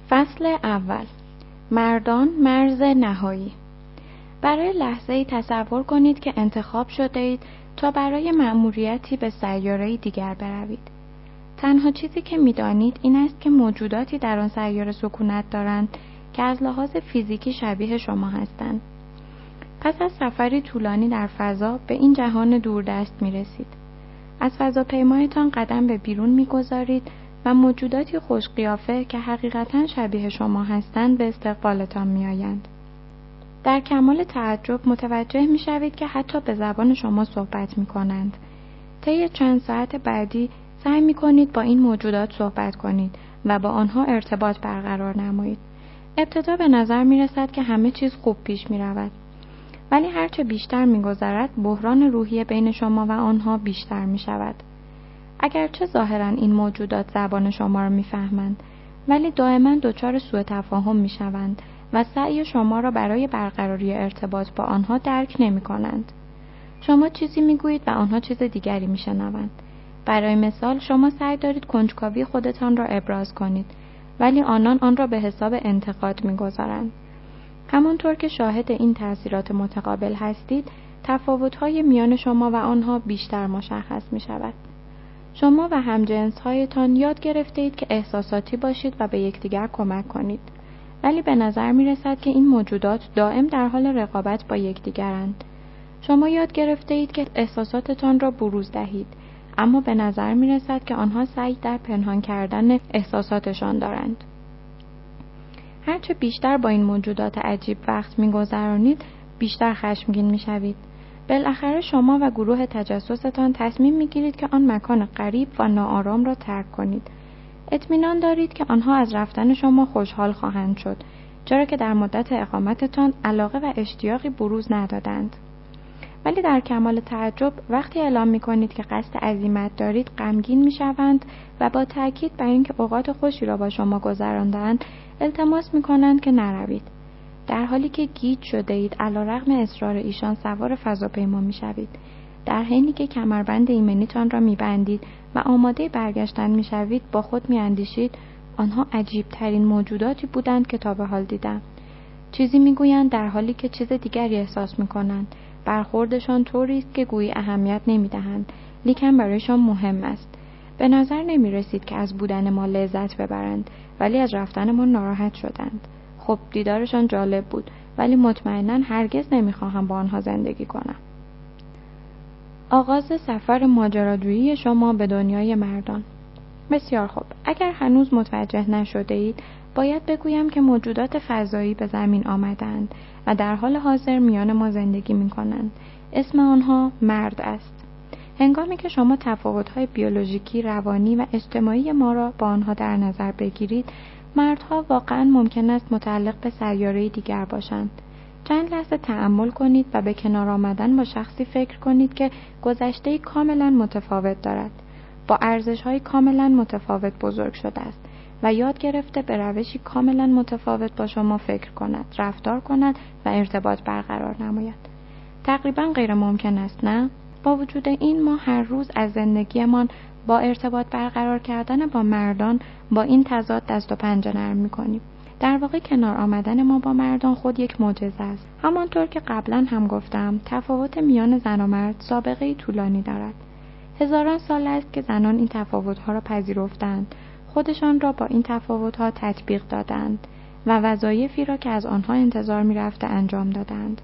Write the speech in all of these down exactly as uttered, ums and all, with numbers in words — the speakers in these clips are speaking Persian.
فصل اول. مردان مرز نهایی. برای لحظه‌ای تصور کنید که انتخاب شده اید تا برای مأموریتی به سیاره‌ای دیگر بروید. تنها چیزی که می‌دانید این است که موجوداتی در آن سیاره سکونت دارند که از لحاظ فیزیکی شبیه شما هستند. پس از سفری طولانی در فضا به این جهان دوردست می‌رسید. از فضاپیمایتان قدم به بیرون می‌گذارید و موجوداتی خوش قیافه که حقیقتاً شبیه شما هستند به استقبالتان می‌آیند. در کمال تعجب متوجه می‌شوید که حتی به زبان شما صحبت می‌کنند. طی چند ساعت بعدی سعی می‌کنید با این موجودات صحبت کنید و با آنها ارتباط برقرار نمایید. ابتدا به نظر می‌رسد که همه چیز خوب پیش می‌رود. ولی هرچه بیشتر می‌گذرد بحران روحی بین شما و آنها بیشتر می‌شود. اگرچه ظاهراً این موجودات زبان شما را می‌فهمند، ولی دائما دچار سوء تفاهم می‌شوند و سعی شما را برای برقراری ارتباط با آنها درک نمی‌کنند. شما چیزی می‌گویید و آنها چیز دیگری می‌شنوند. برای مثال شما سعی دارید کنجکاوی خودتان را ابراز کنید، ولی آنان آن را به حساب انتقاد می‌گذارند. همانطور که شاهد این تأثیرات متقابل هستید، تفاوت‌های میان شما و آنها بیشتر مشخص می‌شود. شما و همجنس‌هایتان یاد گرفته‌اید که احساساتی باشید و به یکدیگر کمک کنید، ولی به نظر می‌رسد که این موجودات دائم در حال رقابت با یکدیگرند. شما یاد گرفته‌اید که احساساتتان را بروز دهید، اما به نظر می‌رسد که آنها سعی در پنهان کردن احساساتشان دارند. هرچه بیشتر با این موجودات عجیب وقت می‌گذرانید، بیشتر خشمگین می‌شوید. بالاخره شما و گروه تجسستان تصمیم می‌گیرید که آن مکان غریب و ناآرام را ترک کنید. اطمینان دارید که آنها از رفتن شما خوشحال خواهند شد، چرا که در مدت اقامتتان علاقه و اشتیاقی بروز ندادند. ولی در کمال تعجب وقتی اعلام می‌کنید که قصد عزیمت دارید، غمگین می‌شوند و با تأکید بر اینکه اوقات خوشی را با شما گذرانده‌اند، التماس می‌کنند که نروید. در حالی که گیج شده اید علیرغم اصرار ایشان سوار فضاپیما می‌شوید. در حینی که کمربند ایمنیتان را می‌بندید و آماده برگشتن می‌شوید، با خود می‌اندیشید آنها عجیب‌ترین موجوداتی بودند که تا به حال دیدم. چیزی می‌گویند در حالی که چیز دیگری احساس می‌کنند. برخوردشان طوری است که گویی اهمیت نمی‌دهند، لیکن برایشان مهم است. به نظر نمی‌رسید که از بودن ما لذت ببرند، ولی از رفتن ما ناراحت شدند. خب دیدارشان جالب بود، ولی مطمئناً هرگز نمی‌خواهم با آنها زندگی کنم. آغاز سفر ماجراجویی شما به دنیای مردان. بسیار خوب. اگر هنوز متوجه نشده اید، باید بگویم که موجودات فضایی به زمین آمدند و در حال حاضر میان ما زندگی می‌کنند. اسم آنها مرد است. هنگامی که شما تفاوت‌های بیولوژیکی، روانی و اجتماعی ما را با آنها در نظر بگیرید، مردها واقعاً ممکن است متعلق به سیاره‌ای دیگر باشند. چند لحظه تأمل کنید و به کنار آمدن با شخصی فکر کنید که گذشته‌ای کاملاً متفاوت دارد، با ارزش‌های کاملاً متفاوت بزرگ شده است و یاد گرفته به روشی کاملاً متفاوت با شما فکر کند، رفتار کند و ارتباط برقرار نماید. تقریباً غیر ممکن است، نه؟ با وجود این ما هر روز از زندگیمان با ارتباط برقرار کردن با مردان با این تضاد دست و پنجه نرم می‌کنیم. در واقع کنار آمدن ما با مردان خود یک معجزه است. همانطور که قبلا هم گفتم، تفاوت میان زن و مرد سابقه‌ای طولانی دارد. هزاران سال است که زنان این تفاوت‌ها را پذیرفتند، خودشان را با این تفاوت‌ها تطبیق دادند و وظایفی را که از آنها انتظار می‌رفته انجام دادند.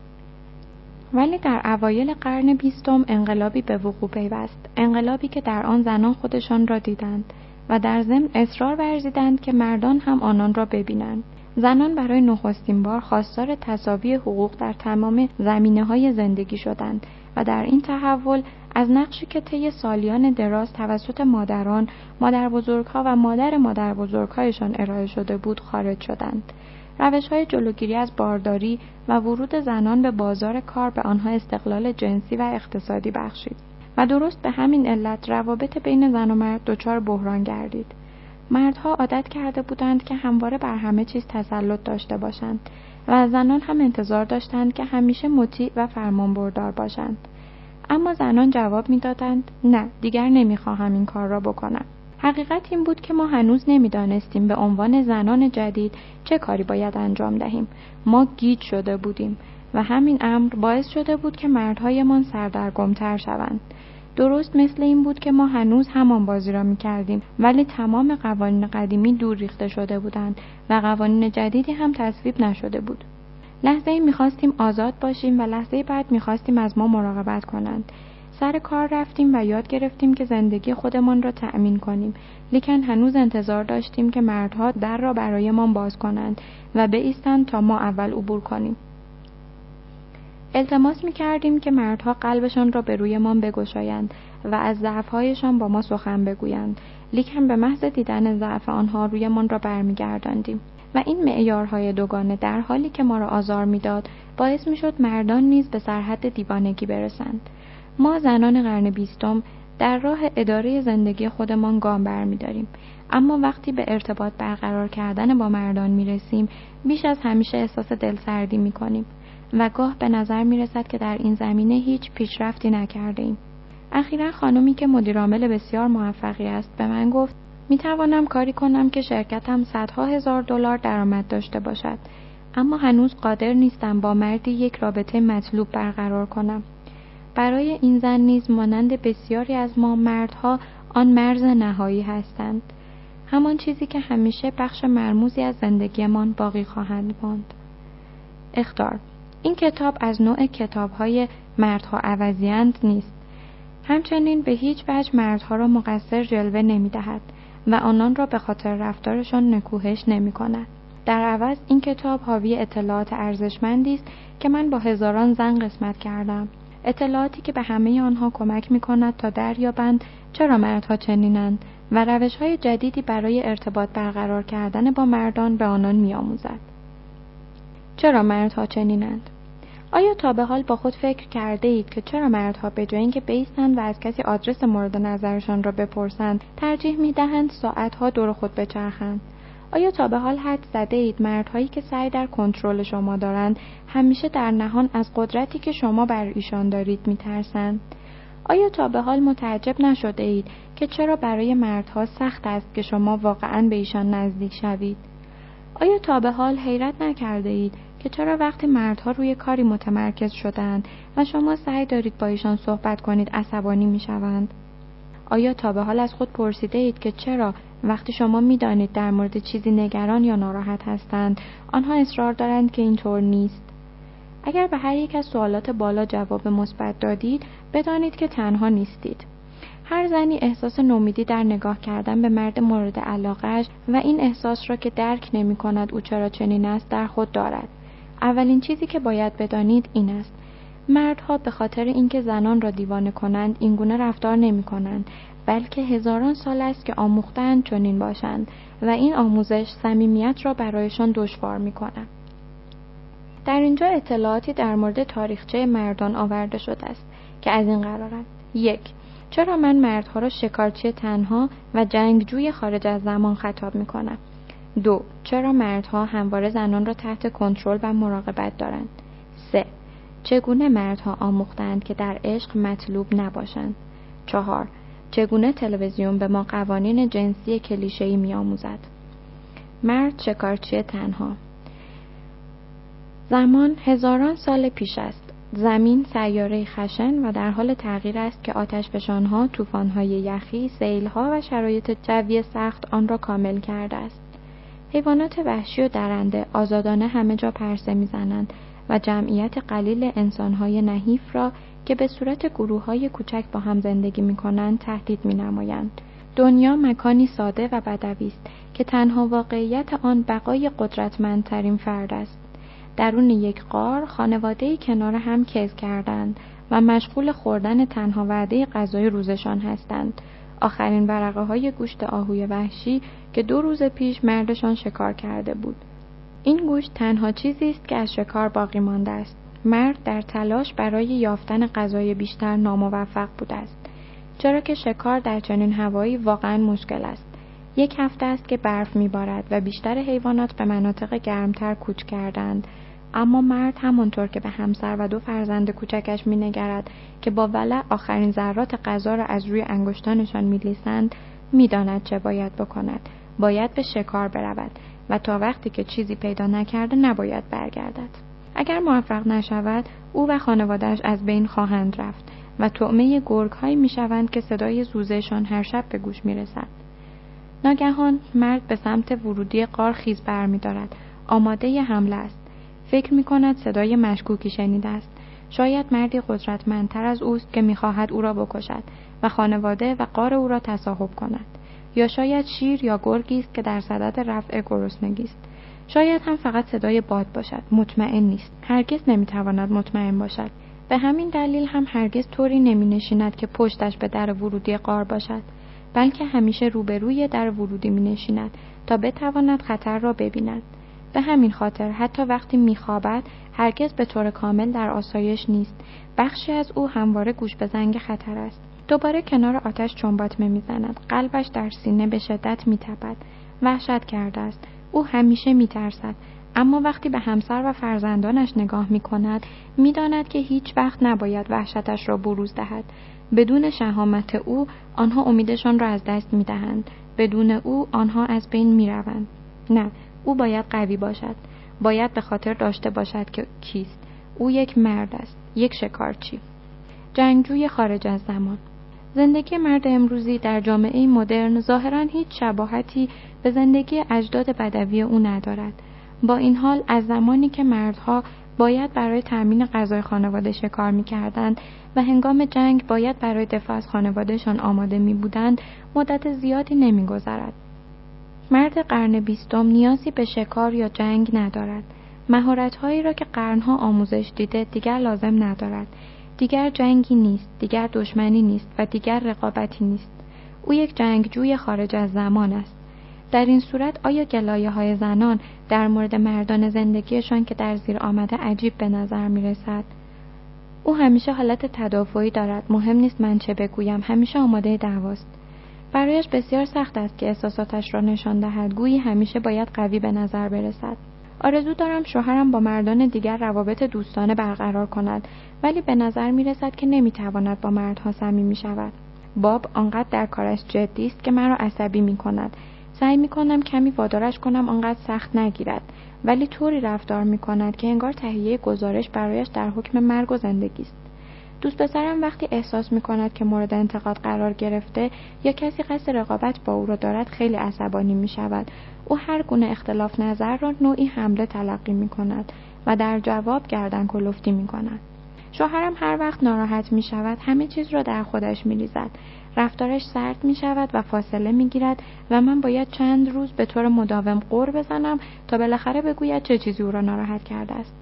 ولی در اوایل قرن بیستم انقلابی به وقوع پیوست، انقلابی که در آن زنان خودشان را دیدند و در ضمن اصرار ورزیدند که مردان هم آنان را ببینند. زنان برای نخستین بار خواستار تساوی حقوق در تمام زمینه‌های زندگی شدند و در این تحول از نقشی که طی سالیان دراز توسط مادران، مادربزرگ‌ها و مادر مادربزرگ‌هایشان ارائه شده بود خارج شدند. روش‌های جلوگیری از بارداری و ورود زنان به بازار کار به آنها استقلال جنسی و اقتصادی بخشید و درست به همین علت روابط بین زن و مرد دچار بحران گردید. مردها عادت کرده بودند که همواره بر همه چیز تسلط داشته باشند و زنان هم انتظار داشتند که همیشه مطیع و فرمانبردار باشند. اما زنان جواب می‌دادند نه، دیگر نمی‌خواهم این کار را بکنم. حقیقت این بود که ما هنوز نمی‌دانستیم به عنوان زنان جدید چه کاری باید انجام دهیم. ما گیج شده بودیم و همین امر باعث شده بود که مردهایمان سردرگم‌تر شوند. درست مثل این بود که ما هنوز همان بازی را می‌کردیم، ولی تمام قوانین قدیمی دور ریخته شده بودند و قوانین جدیدی هم تصویب نشده بود. لحظه‌ای می‌خواستیم آزاد باشیم و لحظه‌ای بعد می‌خواستیم از ما مراقبت کنند. سر کار رفتیم و یاد گرفتیم که زندگی خودمان را تأمین کنیم، لیکن هنوز انتظار داشتیم که مردها در را برایمان باز کنند و بایستند تا ما اول عبور کنیم. التماس می‌کردیم که مردها قلبشان را به رویمان بگشایند و از ضعف‌هایشان با ما سخن بگویند، لیکن به محض دیدن ضعف آنها رویمان را برمیگرداندیم و این معیارهای دوگانه در حالی که ما را آزار می‌داد باعث می‌شد مردان نیز به سرحد دیوانگی برسند. ما زنان قرن بیستم در راه اداره زندگی خودمان گام برمی‌داریم، اما وقتی به ارتباط برقرار کردن با مردان می‌رسیم بیش از همیشه احساس دلسردی می‌کنیم و گاه به نظر می‌رسد که در این زمینه هیچ پیشرفتی نکرده‌ایم. اخیراً خانمی که مدیرعامل بسیار موفقی است به من گفت می‌توانم کاری کنم که شرکتم صدها هزار دلار درآمد داشته باشد، اما هنوز قادر نیستم با مردی یک رابطه مطلوب برقرار کنم. برای این زن نیز مانند بسیاری از ما مردها آن مرز نهایی هستند، همان چیزی که همیشه بخش مرموزی از زندگیمان باقی خواهند ماند. اخطار: این کتاب از نوع کتاب‌های مردها عوضی‌اند نیست. همچنین به هیچ وجه مردها را مقصر جلوه نمی‌دهد و آنان را به خاطر رفتارشان نکوهش نمی‌کند. در عوض این کتاب حاوی اطلاعات ارزشمندی است که من با هزاران زن قسمت کردم. اطلاعاتی که به همه آنها کمک می‌کند تا دریابند چرا مردها چنینند و روش‌های جدیدی برای ارتباط برقرار کردن با مردان به آنان می‌آموزد. چرا مردها چنینند؟ آیا تا به حال با خود فکر کرده اید که چرا مردها به جای اینکه بایستند و از کسی آدرس مورد نظرشان را بپرسند، ترجیح می‌دهند ساعت‌ها دور خود بچرخند؟ آیا تا به حال حد زده اید مردهایی که سعی در کنترل شما دارند همیشه در نهان از قدرتی که شما بر ایشان دارید می‌ترسند؟ آیا تا به حال متعجب نشده اید که چرا برای مردها سخت است که شما واقعاً به ایشان نزدیک شوید؟ آیا تا به حال حیرت نکرده اید که چرا وقتی مردها روی کاری متمرکز شدند و شما سعی دارید با ایشان صحبت کنید عصبانی می‌شوند؟ آیا تا به حال از خود پرسیده اید که چرا وقتی شما می‌دانید در مورد چیزی نگران یا ناراحت هستند آنها اصرار دارند که اینطور نیست؟ اگر به هر یک از سوالات بالا جواب مثبت دادید بدانید که تنها نیستید. هر زنی احساس نومیدی در نگاه کردن به مرد مورد علاقه‌اش و این احساس را که درک نمی‌کند او چرا چنین است در خود دارد. اولین چیزی که باید بدانید این است: مردها به خاطر اینکه زنان را دیوانه کنند این گونه رفتار نمی‌کنند، بلکه هزاران سال است که آموخته‌اند چنین باشند و این آموزش صمیمیت را برایشان دشوار می‌کند. در اینجا اطلاعاتی در مورد تاریخچه مردان آورده شده است که از این قرارند: یک، چرا من مردها را شکارچی تنها و جنگجوی خارج از زمان خطاب می‌کنم؟ دو، چرا مردها همواره زنان را تحت کنترل و مراقبت دارند؟ سه، چگونه مردها آموختند که در عشق مطلوب نباشند؟ چهار، چگونه تلویزیون به ما قوانین جنسی کلیشه‌ای می‌آموزد؟ مرد شکارچی تنها. زمان هزاران سال پیش است. زمین سیاره خشن و در حال تغییر است که آتشفشان‌ها، طوفان‌های یخی، سیل‌ها و شرایط جوی سخت آن را کامل کرده است. حیوانات وحشی و درنده آزادانه همه جا پرسه می‌زنند و جمعیت قلیل انسان‌های نحیف را که به صورت گروه‌های کوچک با هم زندگی می‌کنند تهدید می‌نمایند. دنیا مکانی ساده و بدوی است که تنها واقعیت آن بقای قدرتمندترین فرد است. درون یک غار خانواده‌ای کنار هم کز کردند و مشغول خوردن تنها وعده غذای روزشان هستند، آخرین ورقه‌های گوشت آهوی وحشی که دو روز پیش مردشان شکار کرده بود. این گوشت تنها چیزی است که از شکار باقی مانده است. مرد در تلاش برای یافتن غذای بیشتر ناموفق بوده است، چرا که شکار در چنین هوایی واقعاً مشکل است. یک هفته است که برف می‌بارد و بیشتر حیوانات به مناطق گرمتر کوچ کردند، اما مرد همانطور که به همسر و دو فرزند کوچکش می‌نگرد که با ولع آخرین ذرات غذا را از روی انگشتانشان می‌لیسند، می‌داند چه باید بکند. باید به شکار برود و تا وقتی که چیزی پیدا نکرده نباید برگردد. اگر موفق نشود، او و خانواده‌اش از بین خواهند رفت و طعمه گرگ‌هایی می‌شوند که صدای زوزه‌شان هر شب به گوش می‌رسد. ناگهان مرد به سمت ورودی غار خیز برمی‌دارد. آماده ی حمله است. فکر می‌کند صدای مشکوکی شنیده است. شاید مردی قدرتمندتر از اوست که می‌خواهد او را بکشد و خانواده و غار او را تصاحب کند. یا شاید شیر یا گرگی است که در صدد رفع گرسنگی است. شاید هم فقط صدای باد باشد. مطمئن نیست. هرگز نمی‌تواند مطمئن باشد. به همین دلیل هم هرگز طوری نمی‌نشیند که پشتش به در ورودی غار باشد، بلکه همیشه روبروی در ورودی می‌نشیند تا بتواند خطر را ببیند. به همین خاطر حتی وقتی می‌خوابد هرگز به طور کامل در آسایش نیست. بخشی از او همواره گوش به زنگ خطر است. دوباره کنار آتش چنباتمه می‌زند. قلبش در سینه به شدت می‌تپد. وحشت کرده است. او همیشه می‌ترسد، اما وقتی به همسر و فرزندانش نگاه می‌کند، می‌داند که هیچ وقت نباید وحشتش را بروز دهد. بدون شهامت او، آنها امیدشان را از دست می‌دهند. بدون او، آنها از بین می‌روند. نه، او باید قوی باشد. باید به خاطر داشته باشد که کیست. او یک مرد است، یک شکارچی. جنگجوی خارج از زمان. زندگی مرد امروزی در جامعه مدرن ظاهراً هیچ شباهتی به زندگی اجداد بدوی او ندارد. با این حال از زمانی که مردها باید برای تأمین غذای خانواده شکار می‌کردند و هنگام جنگ باید برای دفاع از خانوادهشان آماده می‌بودند، مدت زیادی نمی‌گذرد. مرد قرن بیستم نیازی به شکار یا جنگ ندارد. مهارت‌هایی را که قرن‌ها آموزش دیده دیگر لازم ندارد. دیگر جنگی نیست، دیگر دشمنی نیست و دیگر رقابتی نیست. او یک جنگجوی خارج از زمان است. در این صورت آیا گلایه‌های زنان در مورد مردان زندگیشان که در زیر آمده عجیب به نظر می‌رسد؟ او همیشه حالت تدافعی دارد. مهم نیست من چه بگویم، همیشه آماده دعواست. برایش بسیار سخت است که احساساتش را نشان دهد. گویی همیشه باید قوی به نظر برسد. آرزو دارم شوهرم با مردان دیگر روابط دوستانه برقرار کند، ولی به نظر می‌رسد که نمی‌تواند با مردها صمیمی شود. باب آنقدر در کارش جدی است که مرا عصبی می‌کند. سعی می‌کنم کمی وادارش کنم آنقدر سخت نگیرد، ولی طوری رفتار می‌کند که انگار تهیه گزارش برایش در حکم مرگ و زندگی است. دوست پسرم وقتی احساس می‌کند که مورد انتقاد قرار گرفته یا کسی قصد رقابت با او را دارد خیلی عصبانی می‌شود. او هر گونه اختلاف نظر را نوعی حمله تلقی می‌کند و در جواب گردن کلفتی می‌کند. شوهرم هر وقت ناراحت می‌شود همه چیز را در خودش می‌ریزد. رفتارش سرد می‌شود و فاصله می‌گیرد و من باید چند روز به طور مداوم غر بزنم تا بالاخره بگوید چه چیزی او را ناراحت کرده است.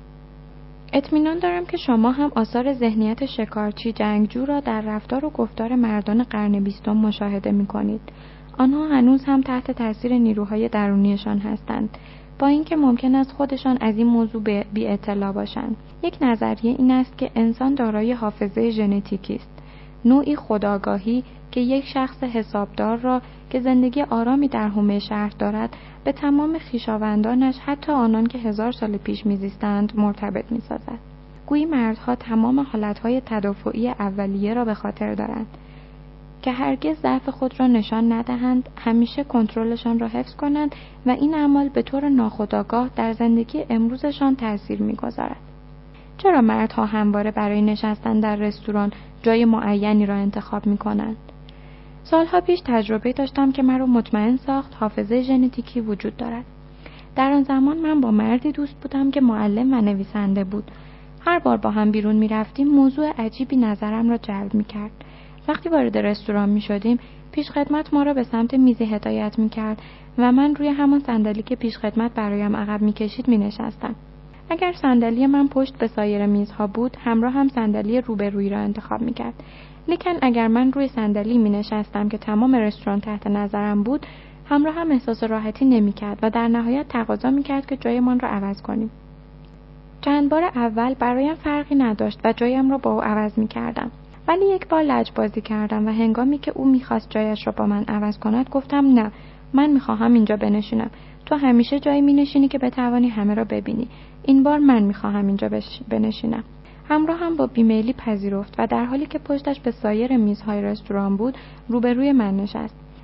اطمینان دارم که شما هم آثار ذهنیت شکارچی جنگجو را در رفتار و گفتار مردان قرن بیستم مشاهده می‌کنید. آنها هنوز هم تحت تاثیر نیروهای درونیشان هستند، با اینکه ممکن است خودشان از این موضوع بی اطلاع باشند. یک نظریه این است که انسان دارای حافظه ژنتیکی است، نوعی خودآگاهی که یک شخص حسابدار را که زندگی آرامی در حومه شهر دارد به تمام خویشاوندانش، حتی آنان که هزار سال پیش میزیستند، مرتبط میسازد. گویی مردها تمام حالتهای تدافعی اولیه را به خاطر دارند که هرگز ضعف خود را نشان ندهند، همیشه کنترلشان را حفظ کنند و این اعمال به طور ناخودآگاه در زندگی امروزشان تأثیر می‌گذارد. چرا مردها همواره برای نشستن در رستوران جای معینی را انتخاب می‌کنند؟ سالها پیش تجربه داشتم که مرا مطمئن ساخت حافظه ژنتیکی وجود دارد. در آن زمان من با مردی دوست بودم که معلم و نویسنده بود. هر بار با هم بیرون می‌رفتیم موضوع عجیبی نظرم را جلب می‌کرد. وقتی وارد رستوران می‌شدیم، پیشخدمت ما را به سمت میزی هدایت می‌کرد و من روی همان صندلی که پیشخدمت برایم عقب می‌کشید می‌نشستم. اگر صندلی من پشت به سایر میزها بود، همراه هم صندلی روبرویی را انتخاب می‌کرد. لیکن اگر من روی صندلی می‌نشستم که تمام رستوران تحت نظرم بود، همراه هم احساس راحتی نمی‌کرد و در نهایت تقاضا می‌کرد که جایمان را عوض کنیم. چند بار اول برایم فرقی نداشت و جایم را با او عوض می‌کردم. ولی یک بار لجبازی کردم و هنگامی که او می‌خواست جایش را با من عوض کند گفتم نه، من می‌خواهم اینجا بنشینم. تو همیشه جایی می‌نشینی که بتوانی همه را ببینی. این بار من می‌خواهم اینجا بش... بنشینم. همراه هم با بیمیلی پذیرفت و در حالی که پشتش به سایر میزهای رستوران بود روبروی من نشست.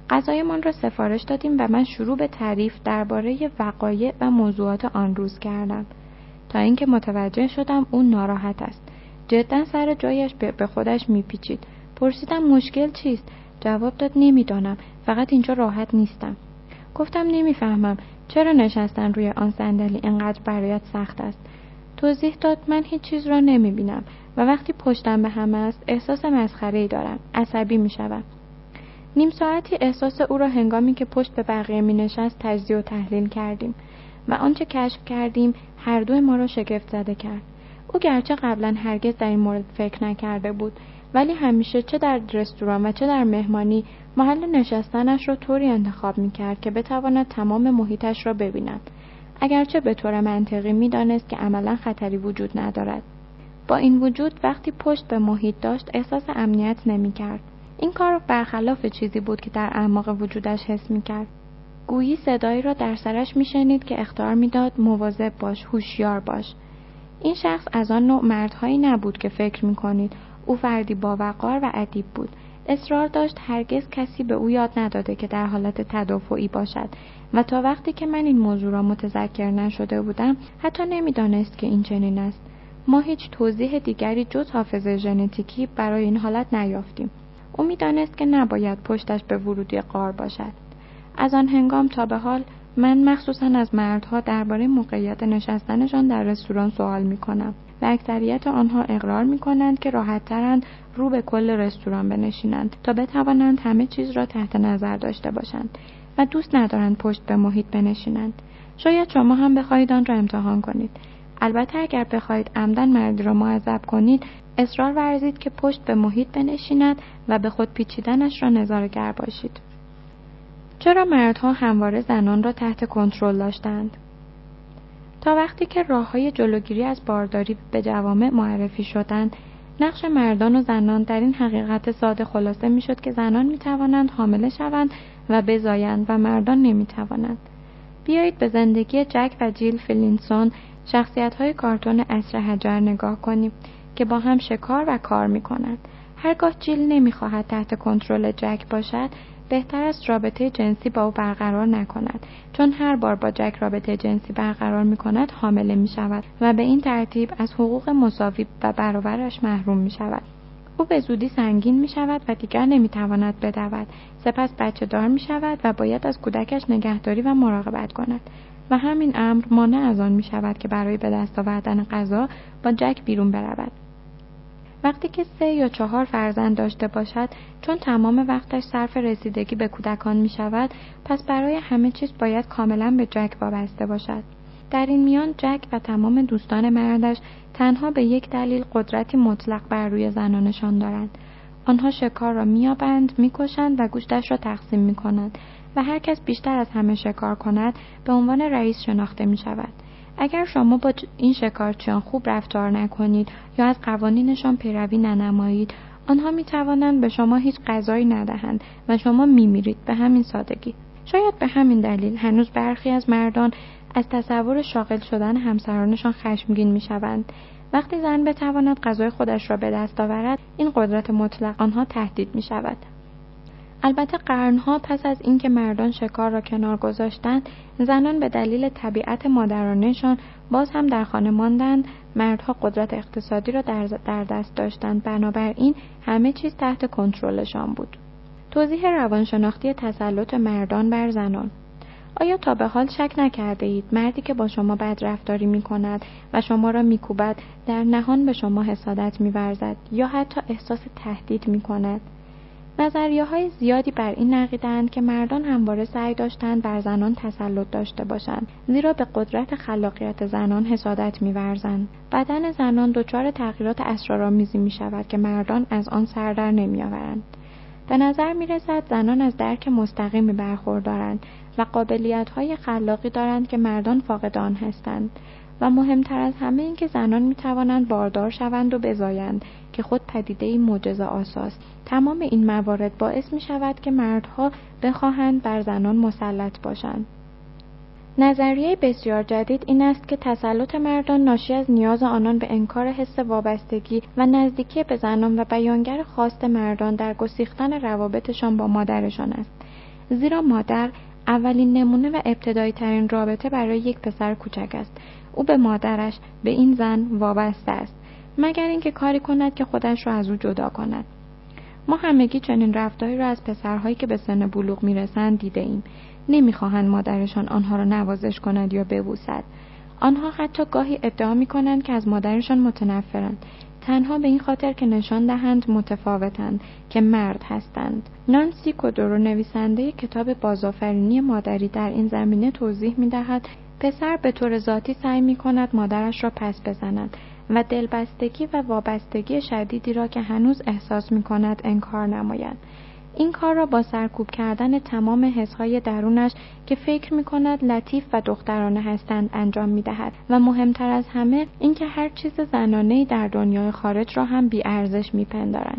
غذایمان را سفارش دادیم و من شروع به تعریف درباره وقایع و موضوعات آن روز کردم تا اینکه متوجه شدم او ناراحت است. جدا سر جایش به خودش میپیچید. پرسیدم مشکل چیست؟ جواب داد نمیدانم، فقط اینجا راحت نیستم. گفتم نمیفهمم چرا نشستن روی آن صندلی اینقدر برایت سخت است. توضیح داد من هیچ چیز را نمیبینم و وقتی پشتم به هم است احساس مسخره‌ای دارم، عصبی میشوم. نیم ساعتی احساس او را هنگامی که پشت به بقیه مینشست تجزیه و تحلیل کردیم و آنچه کشف کردیم هر دو ما را شگفت زده کرد. او گرچه قبلا هرگز در این مورد فکر نکرده بود، ولی همیشه چه در رستوران و چه در مهمانی محل نشستنش را طوری انتخاب می‌کرد که بتواند تمام محیطش را ببیند، اگرچه به طور منطقی می‌دانست که عملاً خطری وجود ندارد. با این وجود وقتی پشت به محیط داشت احساس امنیت نمی‌کرد. این کار برخلاف چیزی بود که در اعماق وجودش حس می‌کرد. گویی صدایی را در سرش می‌شنید که اخطار می‌داد مواظب باش، هوشیار باش. این شخص از آن نوع مردهایی نبود که فکر می‌کنید. او فردی باوقار و ادیب بود. اصرار داشت هرگز کسی به او یاد نداده که در حالت تدافعی باشد و تا وقتی که من این موضوع را متذکر نشده بودم حتی نمی‌دانست که این چنین است. ما هیچ توضیح دیگری جز حافظه ژنتیکی برای این حالت نیافتیم. او می‌دانست که نباید پشتش به ورودی غار باشد. از آن هنگام تا به حال من مخصوصاً از مردها درباره موقعیت نشستنشان در رستوران سوال می‌کنم و اکثریت آنها اقرار می‌کنند که راحت‌ترند رو به کل رستوران بنشینند تا بتوانند همه چیز را تحت نظر داشته باشند و دوست ندارند پشت به محیط بنشینند. شاید شما هم بخواهید آن را امتحان کنید. البته اگر بخواهید عمدن مردی را معذب کنید، اصرار ورزید که پشت به محیط بنشیند و به خود پیچیدنش را نظاره‌گر باشید. چرا مردها همواره زنان را تحت کنترل داشتند؟ تا وقتی که راه‌های جلوگیری از بارداری به جوامع معرفی شدند، نقش مردان و زنان در این حقیقت ساده خلاصه می‌شد که زنان می‌توانند حامله شوند و بزایند و مردان نمی‌توانند. بیایید به زندگی جک و جیل فلینسون، شخصیت‌های کارتون عصر حجر نگاه کنیم که با هم شکار و کار می‌کنند. هرگاه جیل نمی‌خواهد تحت کنترل جک باشد، بهتر است رابطه جنسی با او برقرار نکند، چون هر بار با جک رابطه جنسی برقرار می‌کند حامله می‌شود و به این ترتیب از حقوق مساوی و برابرش محروم می‌شود. او به زودی سنگین می‌شود و دیگر نمی‌تواند بدود، سپس بچه دار می‌شود و باید از کودکش نگهداری و مراقبت کند و همین امر مانع از آن می‌شود که برای به دست آوردن غذا با جک بیرون برود. وقتی که سه یا چهار فرزند داشته باشد، چون تمام وقتش صرف رسیدگی به کودکان می شود، پس برای همه چیز باید کاملا به جک وابسته باشد. در این میان جک و تمام دوستان مردش تنها به یک دلیل قدرتی مطلق بر روی زنانشان دارند. آنها شکار را می‌یابند، می‌کشند و گوشتش را تقسیم می‌کنند و هر کس بیشتر از همه شکار کند به عنوان رئیس شناخته می‌شود. اگر شما با این شکارچیان خوب رفتار نکنید یا از قوانینشان پیروی ننمایید، آنها می توانند به شما هیچ غذایی ندهند و شما می میرید به همین سادگی. شاید به همین دلیل هنوز برخی از مردان از تصور شاغل شدن همسرانشان خشمگین می شوند. وقتی زن بتواند غذای خودش را به دست آورد، این قدرت مطلق آنها تهدید می شود. البته قرنها پس از اینکه مردان شکار را کنار گذاشتند، زنان به دلیل طبیعت مادرانه‌شان باز هم در خانه ماندند. مردها قدرت اقتصادی را در, در دست داشتند، بنابراین همه چیز تحت کنترلشان بود. توضیح روانشناختی تسلط مردان بر زنان. آیا تا به حال شک نکرده اید مردی که با شما بد رفتاری می کند و شما را می کوبد در نهان به شما حسادت می ورزد یا حتی احساس تهدید می کند؟ نظریه‌های زیادی بر این عقیده‌اند که مردان همواره سعی داشتند بر زنان تسلط داشته باشند، زیرا به قدرت خلاقیت زنان حسادت می‌ورزند. بدن زنان دچار تغییرات اسرارآمیزی می‌شود که مردان از آن سر در نمی‌آورند. به نظر می‌رسد زنان از درک مستقیمی برخوردارند و قابلیت‌های خلاقی دارند که مردان فاقد آن هستند. و مهمتر از همه این که زنان می توانند باردار شوند و بزایند که خود پدیده‌ای معجزه آساست. تمام این موارد باعث می شود که مردها بخواهند بر زنان مسلط باشند. نظریه بسیار جدید این است که تسلط مردان ناشی از نیاز آنان به انکار حس وابستگی و نزدیکی به زنان و بیانگر خواست مردان در گسیختن روابطشان با مادرشان است. زیرا مادر اولین نمونه و ابتدایی ترین رابطه برای یک پسر کوچک است. او به مادرش، به این زن وابسته است، مگر اینکه کاری کند که خودش را از او جدا کند. ما همگی چنین رفتاری را از پسرهایی که به سن بلوغ میرسند دیده ایم. نمیخواهند مادرشان آنها را نوازش کند یا ببوسد. آنها حتی گاهی ادعا میکنند که از مادرشان متنفرند، تنها به این خاطر که نشان دهند متفاوتند، که مرد هستند. نانسی کودرو، نویسنده کتاب بازآفرینی مادری، در این زمینه توضیح میدهد پسر به طور ذاتی سعی میکند مادرش را پس بزند و دلبستگی و وابستگی شدیدی را که هنوز احساس میکند انکار نماید. این کار را با سرکوب کردن تمام حسهای درونش که فکر می‌کند لطیف و دخترانه هستند انجام می‌دهد و مهمتر از همه اینکه هر چیز زنانه‌ای در دنیای خارج را هم بی‌ارزش می‌پندارند.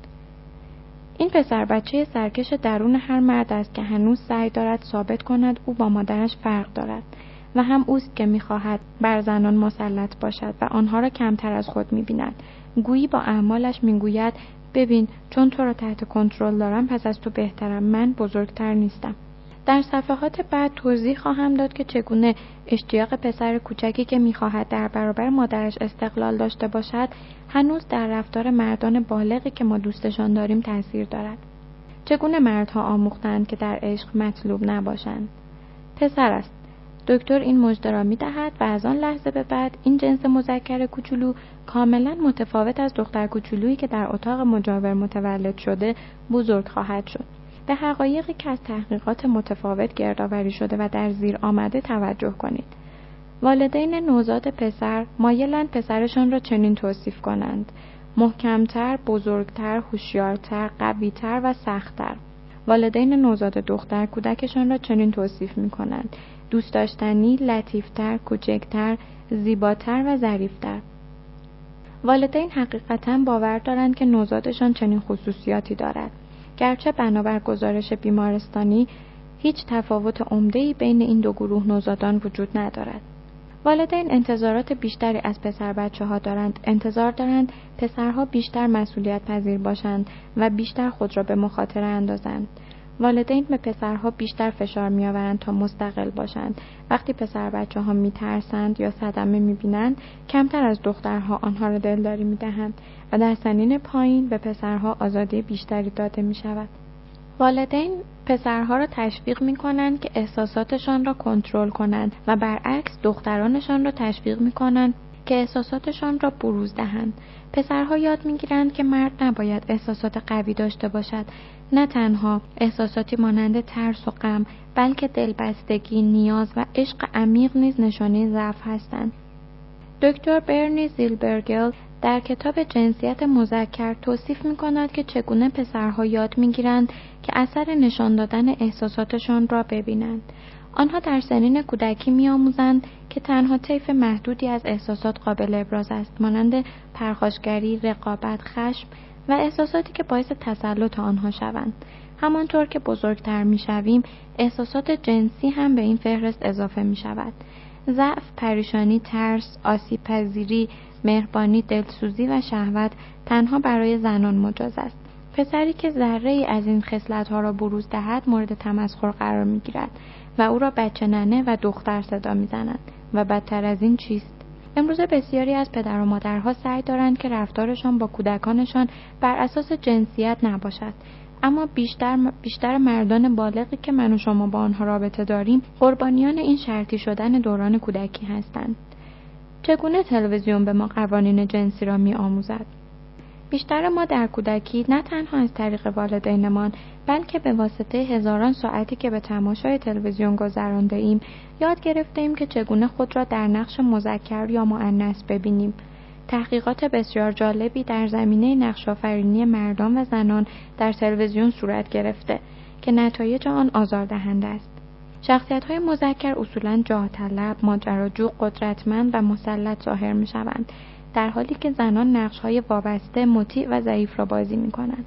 این پسر بچه سرکش درون هر مرد است که هنوز سعی دارد ثابت کند او با مادرش فرق دارد و هم اوست که می‌خواهد بر زنان مسلط باشد و آنها را کمتر از خود می‌بیند. گویی با اعمالش می‌گوید ببین، چون تو را تحت کنترل دارم پس از تو بهترم، من بزرگتر نیستم. در صفحات بعد توضیح خواهم داد که چگونه اشتیاق پسر کوچکی که می‌خواهد در برابر مادرش استقلال داشته باشد هنوز در رفتار مردان بالغی که ما دوستشان داریم تأثیر دارد. چگونه مردها آموختند که در عشق مطلوب نباشند؟ پسر است. دکتر این مژده را می‌دهد و از آن لحظه به بعد این جنس مذکر کوچولو کاملا متفاوت از دختر کوچولویی که در اتاق مجاور متولد شده بزرگ خواهد شد. به حقایقی که از تحقیقات متفاوت گردآوری شده و در زیر آمده توجه کنید. والدین نوزاد پسر مایلند پسرشان را چنین توصیف کنند: محکمتر، بزرگتر، هوشیارتر، قویتر و سختتر. والدین نوزاد دختر کودکشان را چنین توصیف می‌کنند: دوست داشتنی، لطیفتر، کوچکتر، زیباتر و ظریفتر. والدین حقیقتاً باور دارند که نوزادشان چنین خصوصیاتی دارد. گرچه بنابر گزارش بیمارستانی هیچ تفاوت عمده‌ای بین این دو گروه نوزادان وجود ندارد. والدین انتظارات بیشتری از پسر بچه ها دارند. انتظار دارند پسرها بیشتر مسئولیت پذیر باشند و بیشتر خود را به مخاطره اندازند. والدین به پسرها بیشتر فشار می‌آورند تا مستقل باشند. وقتی پسر بچه ها می‌ترسند یا صدمه می‌بینند، کمتر از دخترها آنها را دلداری می‌دهند و در سنین پایین به پسرها آزادی بیشتری داده می‌شود. والدین پسرها را تشویق می‌کنند که احساساتشان را کنترل کنند و برعکس دخترانشان را تشویق می‌کنند که احساساتشان را بروز دهند. پسرها یاد می‌گیرند که مرد نباید احساسات قوی داشته باشد، نه تنها احساساتی مانند ترس و غم، بلکه دلبستگی، نیاز و عشق عمیق نیز نشانه ضعف هستند. دکتر برنی زیلبرگل در کتاب جنسیت مذکر توصیف می‌کند که چگونه پسرها یاد می‌گیرند که اثر نشان دادن احساساتشان را ببینند. آنها در سنین کودکی می‌آموزند که تنها طیف محدودی از احساسات قابل ابراز است، مانند پرخاشگری، رقابت، خشم و احساساتی که باعث تسلط آنها شوند. همانطور که بزرگتر می‌شویم، احساسات جنسی هم به این فهرست اضافه می‌شود. ضعف، پریشانی، ترس، آسیب پذیری، مهربانی، دلسوزی و شهوت تنها برای زنان مجاز است. پسری که ذره‌ای از این خصلت‌ها را بروز دهد مورد تمسخر قرار می‌گیرد و او را بچه ننه و دختر صدا می‌زنند و بدتر از این چیست؟ امروزه بسیاری از پدر و مادرها سعی دارند که رفتارشان با کودکانشان بر اساس جنسیت نباشد، اما بیشتر بیشتر مردان بالغی که من و شما با آنها رابطه داریم قربانیان این شرطی شدن دوران کودکی هستند. چگونه تلویزیون به ما قوانین جنسی را می‌آموزد؟ بیشتر ما در کودکی نه تنها از طریق والدینمان بلکه به واسطه هزاران ساعتی که به تماشای تلویزیون گذرانده ایم یاد گرفته ایم که چگونه خود را در نقش مذکر یا مؤنث ببینیم. تحقیقات بسیار جالبی در زمینه نقش‌آفرینی مردان و زنان در تلویزیون صورت گرفته که نتایج آن آزاردهنده است. شخصیت‌های مذکر اصولاً جاه طلب، ماجراجو، قدرتمند و مسلط ظاهر می‌شوند، در حالی که زنان نقش‌های وابسته، مطیع و ضعیف را بازی می‌کنند.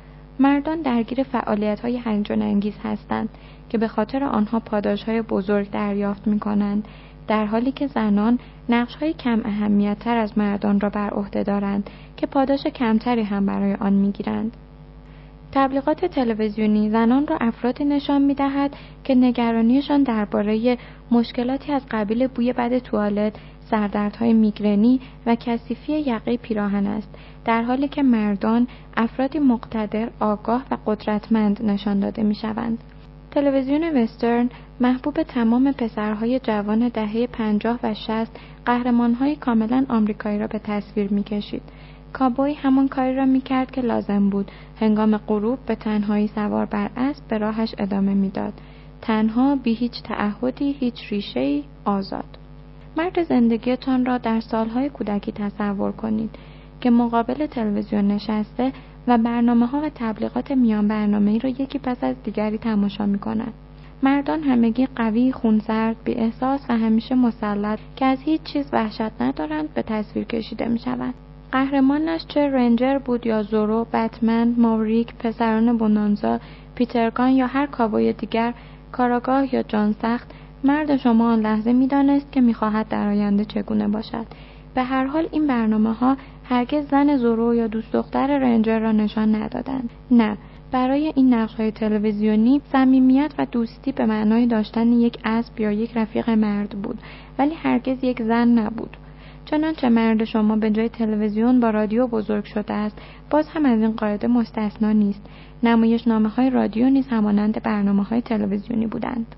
مردان درگیر فعالیت‌های هیجان‌انگیز هستند که به خاطر آنها پاداش‌های بزرگ دریافت می‌کنند، در حالی که زنان نقش‌های کم اهمیت‌تر از مردان را بر عهده دارند که پاداش کمتری هم برای آن می‌گیرند. تبلیغات تلویزیونی زنان را افرادی نشان می‌دهد که نگرانیشان درباره مشکلاتی از قبیل بوی بد توالت، سردردهای میگرنی و کثیفی یقه پیراهن است، در حالی که مردان افرادی مقتدر، آگاه و قدرتمند نشان داده می‌شوند. تلویزیون وسترن محبوب تمام پسرهای جوان دهه پنجاه و شصت قهرمان‌های کاملاً آمریکایی را به تصویر می‌کشید. کابوی همان کاری را می‌کرد که لازم بود. هنگام غروب به تنهایی سوار بر اسب به راهش ادامه می‌داد. تنها، بی هیچ تعهدی، هیچ ریشه‌ای، آزاد. مرد زندگیتان را در سالهای کودکی تصور کنید که مقابل تلویزیون نشسته و برنامه‌ها و تبلیغات میان برنامه‌ای را یکی پس از دیگری تماشا می‌کند. مردان همگی قوی، خونسرد، بی احساس و همیشه مسلط که از هیچ چیز وحشت ندارند به تصویر کشیده می‌شوند. قهرمانش چه رنجر بود یا زورو، بتمن، ماوریک، پسران بونانزا، پیترگان یا هر کاوبوی دیگر، کاراگاه یا جان سخت، مرد شما آن لحظه می‌دانست که می‌خواهد در آینده چگونه باشد. به هر حال این برنامه‌ها هرگز زن زورو یا دوست دختر رنجر را نشان ندادند. نه، برای این نقش‌های تلویزیونی صمیمیت و دوستی به معنای داشتن یک اسب یا یک رفیق مرد بود، ولی هرگز یک زن نبود. چنانچه مرد شما به جای تلویزیون با رادیو بزرگ شده است، باز هم از این قاعده مستثنا نیست. نمایشنامه‌های رادیو نیز همانند برنامه‌های تلویزیونی بودند.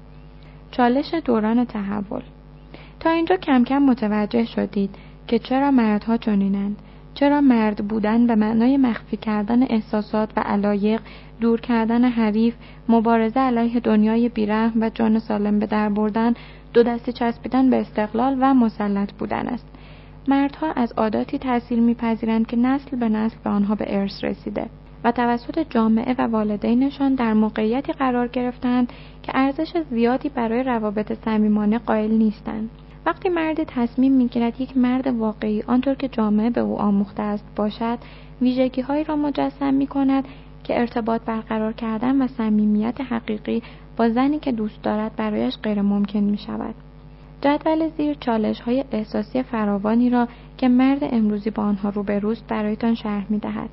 چالش دوران تحول. تا اینجا کم کم متوجه شدید که چرا مردها چنینند، چرا مرد بودن به معنای مخفی کردن احساسات و علایق، دور کردن حریف، مبارزه علیه دنیای بیرحم و جان سالم به در بردن، دو دستی چسبیدن به استقلال و مسلط بودن است. مردها از عاداتی تأثیر می‌پذیرند که نسل به نسل به آنها به ارث رسیده و توسط جامعه و والدینشان در موقعیتی قرار گرفتند که ارزش زیادی برای روابط صمیمانه قائل نیستند. وقتی مردی تصمیم می‌گیرد یک مرد واقعی آنطور که جامعه به او آموخته است باشد، ویژگی‌هایی را مجسم می‌کند که ارتباط برقرار کردن و صمیمیت حقیقی با زنی که دوست دارد برایش غیر ممکن می‌شود. جدول زیر چالش‌های احساسی فراوانی را که مرد امروزی با آنها روبروست برایتان شرح می‌دهد.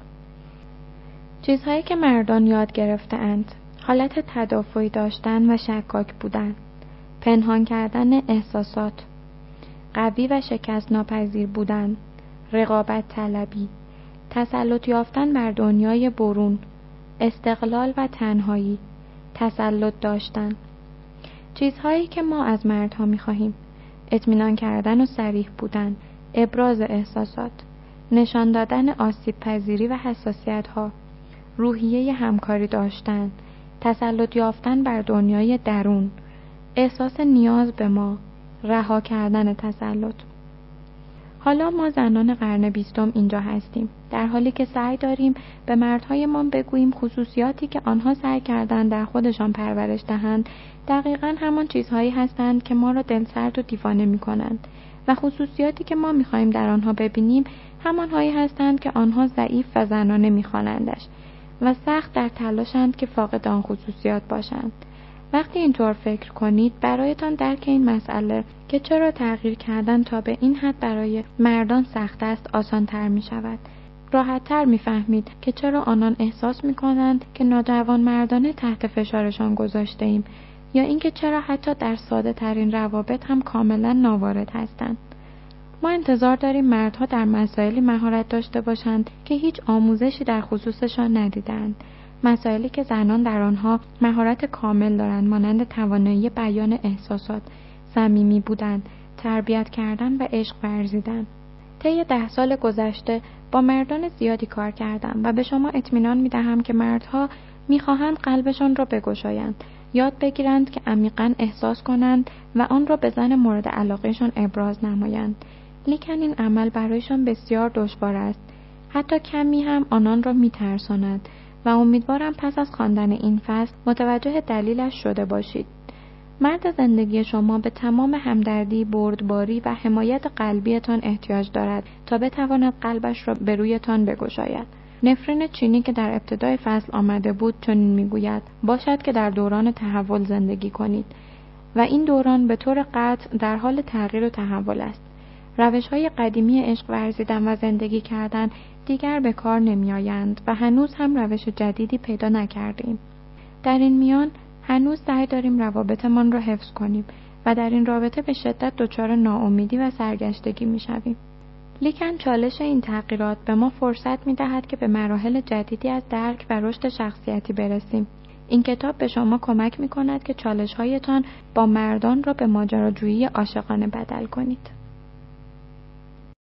چیزهایی که مردان یاد گرفته‌اند: حالت تدافعی داشتن و شکاک بودن، پنهان کردن احساسات، قوی و شکست ناپذیر بودن، رقابت طلبی، تسلط یافتن بر دنیای برون، استقلال و تنهایی، تسلط داشتن. چیزهایی که ما از مردها می‌خواهیم: اطمینان کردن و صریح بودن، ابراز احساسات، نشان دادن آسیب پذیری و حساسیت‌ها، روحیه همکاری داشتن، تسلط یافتن بر دنیای درون، احساس نیاز به ما، رها کردن تسلط. حالا ما زنان قرن بیستم اینجا هستیم، در حالی که سعی داریم به مردهایمان بگوییم خصوصیاتی که آنها سعی کردند در خودشان پرورش دهند دقیقاً همان چیزهایی هستند که ما را دلسرد و دیوانه می‌کنند و خصوصیاتی که ما می‌خواهیم در آنها ببینیم همانهایی هستند که آنها ضعیف و زنانه می‌خوانندش و سخت در تلاشند که فاقد آن خصوصیات باشند. وقتی اینطور فکر کنید برایتان درک این مسئله که چرا تغییر کردن تا به این حد برای مردان سخت است آسان تر می شود. راحت تر می فهمید که چرا آنان احساس می کنند که ناجوان مردانه تحت فشارشان گذاشته ایم یا اینکه چرا حتی در ساده ترین روابط هم کاملا ناوارد هستند. ما انتظار داریم مردها در مسائلی مهارت داشته باشند که هیچ آموزشی در خصوصشان ندیدند. مسائلی که زنان در آنها مهارت کامل دارند، مانند توانایی بیان احساسات، صمیمی بودن، تربیت کردن و عشق ورزیدن. طی ده سال گذشته با مردان زیادی کار کردم و به شما اطمینان می‌دهم که مردها می‌خواهند قلبشان را بگشایند، یاد بگیرند که عمیقاً احساس کنند و آن را به زن مورد علاقهشان ابراز نمایند. لیکن این عمل برایشان بسیار دشوار است. حتی کمی هم آنان را می‌ترساند و امیدوارم پس از خواندن این فصل متوجه دلیلش شده باشید. مرد زندگی شما به تمام همدردی، بردباری و حمایت قلبیتان احتیاج دارد تا بتواند قلبش را به رویتان بگشاید. نفرین چینی که در ابتدای فصل آمده بود چنین میگوید: باشد که در دوران تحول زندگی کنید و این دوران به طور قطع در حال تغییر و تحول است. روش‌های قدیمی عشق ورزیدن و زندگی کردن دیگر به کار نمی آیند و هنوز هم روش جدیدی پیدا نکردیم. در این میان هنوز سعی داریم روابطمان را حفظ کنیم و در این رابطه به شدت دچار ناامیدی و سرگشتگی می شویم. لیکن چالش این تغییرات به ما فرصت می دهد که به مراحل جدیدی از درک و رشد شخصیتی برسیم. این کتاب به شما کمک می کند که چالش هایتان با مردان را به ماجراجویی عاشقانه بدل کنید.